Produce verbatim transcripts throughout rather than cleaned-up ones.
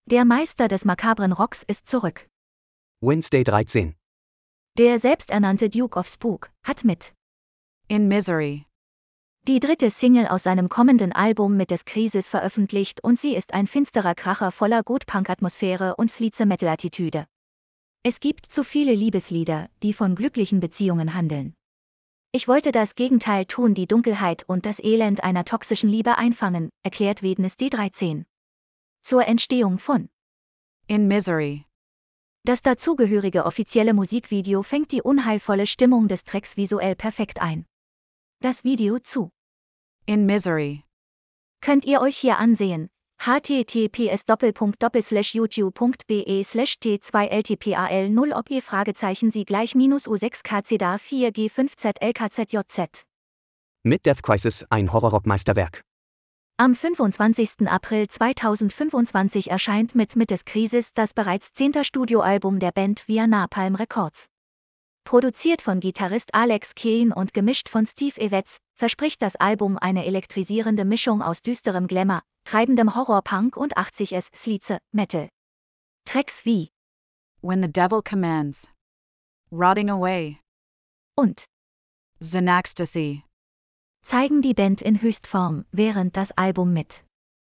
Der Meister des makabren Rocks ist zurück. Wednesday dreizehn. Der selbsternannte Duke of Spook hat mit In Misery die dritte Single aus seinem kommenden Album Mites Crisis veröffentlicht und sie ist ein finsterer Kracher voller Good-Punk-Atmosphäre und Sleaze-Metal-Attitüde. Es gibt zu viele Liebeslieder, die von glücklichen Beziehungen handeln. Ich wollte das Gegenteil tun, die Dunkelheit und das Elend einer toxischen Liebe einfangen, erklärt Wednesday dreizehn. Zur Entstehung von In Misery. Das dazugehörige offizielle Musikvideo fängt die unheilvolle Stimmung des Tracks visuell perfekt ein. Das Video zu In Misery könnt ihr euch hier ansehen. https youtube.be slash t zwei ltpal null ob ihr Fragezeichen sie gleich minus u sechs kcda vier g fünf z lkzjz. Mid Death Crisis, ein Horrorrock-Meisterwerk. Am fünfundzwanzigsten April zweitausendfünfundzwanzig erscheint mit Mites Crisis das bereits zehnte Studioalbum der Band via Napalm Records. Produziert von Gitarrist Alex Kane und gemischt von Steve Evetz, verspricht das Album eine elektrisierende Mischung aus düsterem Glamour, treibendem Horrorpunk und achtziger Sleaze Metal. Tracks wie When the Devil Commands, Rotting Away und Xanaxtasy, zeigen die Band in Höchstform, während das Album mit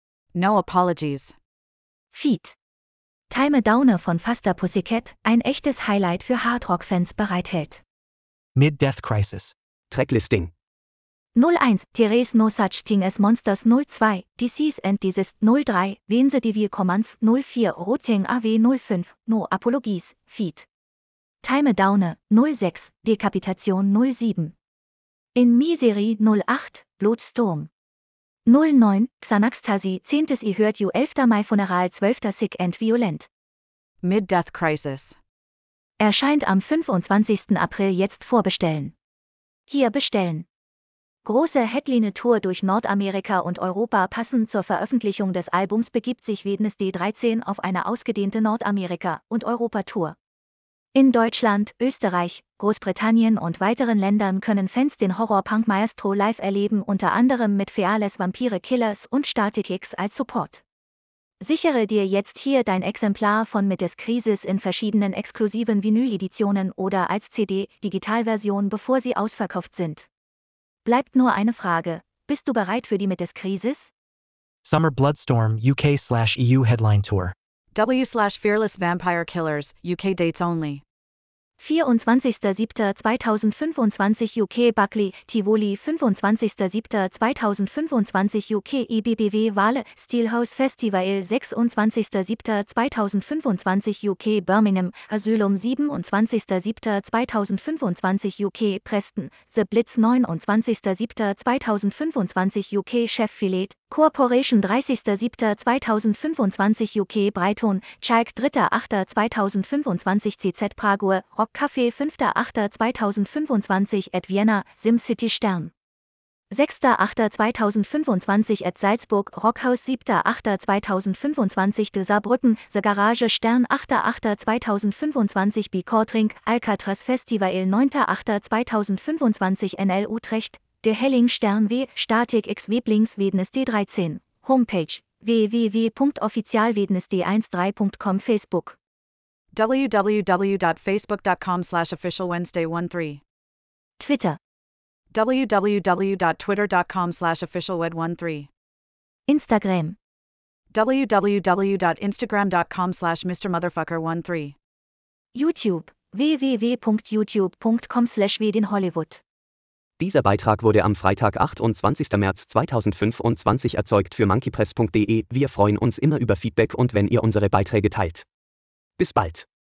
No Apologies, Feat. Time Downer von Faster Pussycat ein echtes Highlight für Hardrock-Fans bereithält. Mid Death Crisis. Tracklisting. null eins Therese No Such Thing as Monsters null zwei Disease and Desist null drei Vense Devil Commands null vier Routing A W null fünf No Apologies, Feat. Time Downer null sechs Decapitation null sieben In Misery null acht Blutstorm null neun Xanaxtasy zehntes I hört you elfter Mai Funeral zwölfter Sick and Violent. Mid Death Crisis. Erscheint am fünfundzwanzigsten April jetzt vorbestellen. Hier bestellen. Große Headline-Tour durch Nordamerika und Europa passend zur Veröffentlichung des Albums begibt sich Wednesday dreizehn auf eine ausgedehnte Nordamerika- und Europa-Tour. In Deutschland, Österreich, Großbritannien und weiteren Ländern können Fans den Horror-Punk-Maestro live erleben, unter anderem mit Fearless Vampire Killers und Static X als Support. Sichere dir jetzt hier dein Exemplar von Mites Crisis in verschiedenen exklusiven Vinyl-Editionen oder als C D-Digitalversion, bevor sie ausverkauft sind. Bleibt nur eine Frage: Bist du bereit für die Mites Crisis? Summer Bloodstorm U K slash E U Headline Tour. W slash Fearless Vampire Killers, U K dates only. vierundzwanzigster siebter zweitausendfünfundzwanzig U K Buckley, Tivoli fünfundzwanzigster siebter zweitausendfünfundzwanzig U K I B B W Wale, Steelhouse Festival sechsundzwanzigster siebter zweitausendfünfundzwanzig U K Birmingham, Asylum siebenundzwanzigster siebter zweitausendfünfundzwanzig U K Preston, The Blitz neunundzwanzigster siebter zweitausendfünfundzwanzig U K Sheffield, Corporation dreißigster siebter zweitausendfünfundzwanzig U K Brighton, Chalk dritter achter zweitausendfünfundzwanzig C Z Prague, Rock Café fünfter achter zweitausendfünfundzwanzig at Vienna, SimCity Stern. sechster achter zweitausendfünfundzwanzig at Salzburg, Rockhaus siebter achter zweitausendfünfundzwanzig de Saarbrücken, The Garage Stern achter achter zweitausendfünfundzwanzig Bikortrink, Alcatraz Festival neunter achter zweitausendfünfundzwanzig N L Utrecht, Der Helling Stern W, Static X Weblings Wednesday dreizehn, Homepage, w w w punkt offizial wednesday dreizehn punkt com Facebook. w w w dot facebook dot com slash official wednesday thirteen. Twitter. w w w dot twitter dot com slash official wed thirteen. Instagram. w w w dot instagram dot com slash Mister Motherfucker thirteen. YouTube. w w w punkt youtube punkt com slash Wedin Hollywood. Dieser Beitrag wurde am Freitag, achtundzwanzigsten März zweitausendfünfundzwanzig erzeugt für monkeypress punkt de. Wir freuen uns immer über Feedback und wenn ihr unsere Beiträge teilt. Bis bald.